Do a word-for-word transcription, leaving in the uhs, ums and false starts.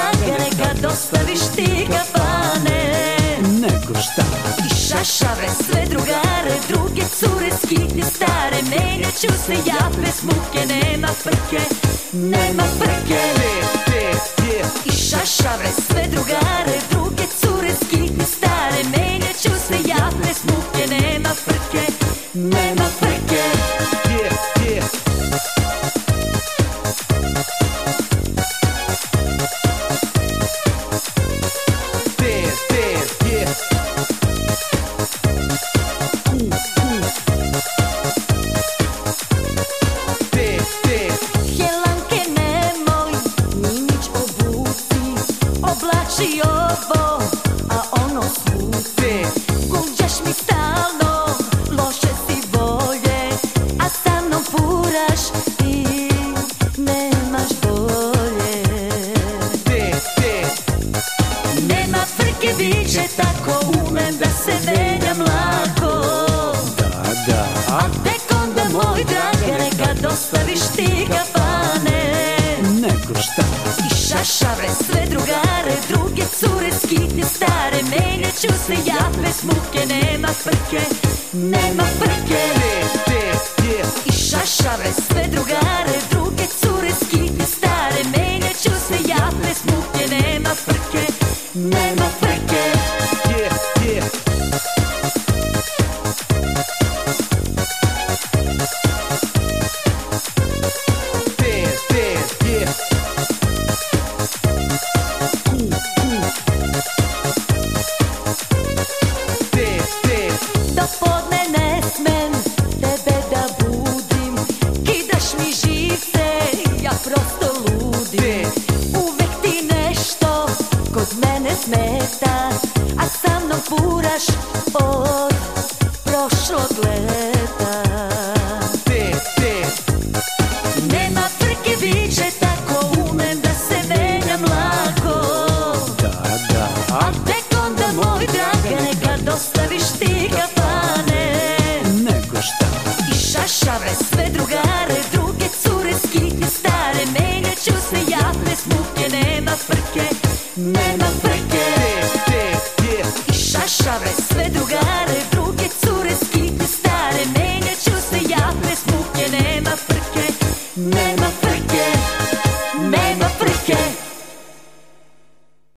draga, neka dostaviš ti kafane. Nego šta? I šašave, sve drugare, druge cure, skitni stare. Menjat ću se ja bez muke, nema frke, nema frke. I šašave, sve drugare, druge cure, skitni stare. Menjat ću se ja bez muke, nema frke, nema frke. Oblači ovo, a ono svuci. Kuđaš mi stalno, loše si volje, a sa mnom furaš i nemaš bolje. Nema frke, biće tako, umem da se menjam lako. Da, da. A tek onda, moj draga, neka dostaviš ti kafane. Nego šta? I šašave, sve drugare, druge cure, skitni stare. Menjat ću se ja bez muke, nema frke, nema frke. I šašave, sve drugare, druge cure, skitni stare. Menjat ću se ja bez muke, nema frke, nema frke. Do podne ne smem tebe da budim, kidaš mi živce, ja prosto ludim. Uvek ti nešto kod mene smeta, a sa mnom furaš od prošlog leta. Nema frke, biće tako, umem da se menjam lako. Da, da. A tek onda, moj draga, neka dostaviš ti kafane. Nego šta? I šašave, sve drugare, druge cure, skitni stare. Menjat ću se ja bez muke, nema frke, nema frke. I šašave, sve